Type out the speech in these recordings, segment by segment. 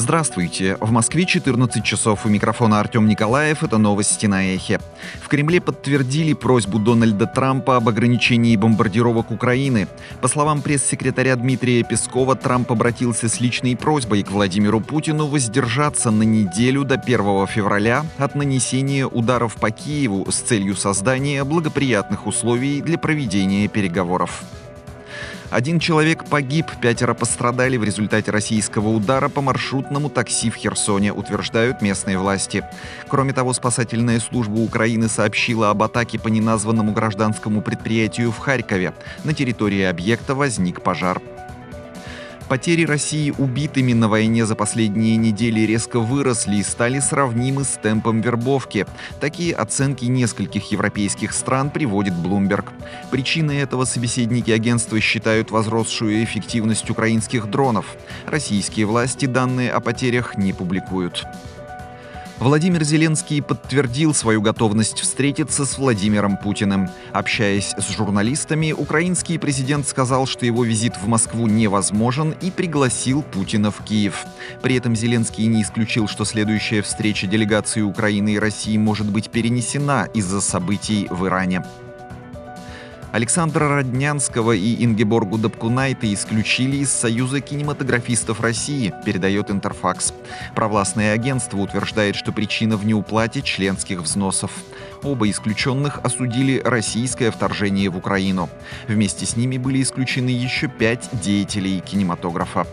Здравствуйте. В Москве 14 часов. У микрофона Артем Николаев. Это новости на Эхе. В Кремле подтвердили просьбу Дональда Трампа об ограничении бомбардировок Украины. По словам пресс-секретаря Дмитрия Пескова, Трамп обратился с личной просьбой к Владимиру Путину воздержаться на неделю до 1 февраля от нанесения ударов по Киеву с целью создания благоприятных условий для проведения переговоров. 1 человек погиб, 5 пострадали в результате российского удара по маршрутному такси в Херсоне, утверждают местные власти. Кроме того, спасательная служба Украины сообщила об атаке по неназванному гражданскому предприятию в Харькове. На территории объекта возник пожар. Потери России убитыми на войне за последние недели резко выросли и стали сравнимы с темпом вербовки. Такие оценки нескольких европейских стран приводит Bloomberg. Причиной этого собеседники агентства считают возросшую эффективность украинских дронов. Российские власти данные о потерях не публикуют. Владимир Зеленский подтвердил свою готовность встретиться с Владимиром Путиным. Общаясь с журналистами, украинский президент сказал, что его визит в Москву невозможен, и пригласил Путина в Киев. При этом Зеленский не исключил, что следующая встреча делегаций Украины и России может быть перенесена из-за событий в Иране. Александра Роднянского и Ингеборгу Дапкунайте исключили из Союза кинематографистов России, передает Интерфакс. Провластное агентство утверждает, что причина в неуплате членских взносов. Оба исключенных осудили российское вторжение в Украину. Вместе с ними были исключены еще 5 деятелей кинематографа.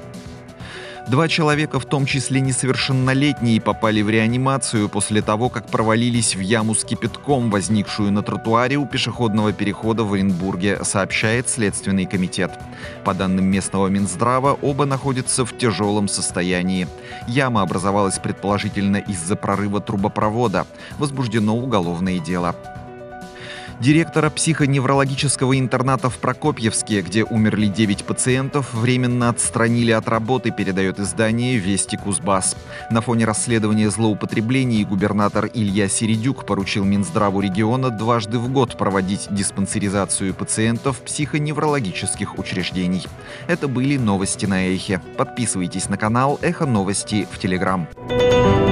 2 человека, в том числе несовершеннолетние, попали в реанимацию после того, как провалились в яму с кипятком, возникшую на тротуаре у пешеходного перехода в Оренбурге, сообщает Следственный комитет. По данным местного Минздрава, оба находятся в тяжелом состоянии. Яма образовалась предположительно из-за прорыва трубопровода. Возбуждено уголовное дело. Директора психоневрологического интерната в Прокопьевске, где умерли 9 пациентов, временно отстранили от работы, передает издание «Вести Кузбасс». На фоне расследования злоупотреблений губернатор Илья Середюк поручил Минздраву региона дважды в год проводить диспансеризацию пациентов психоневрологических учреждений. Это были новости на Эхе. Подписывайтесь на канал «Эхо Новости» в Телеграм.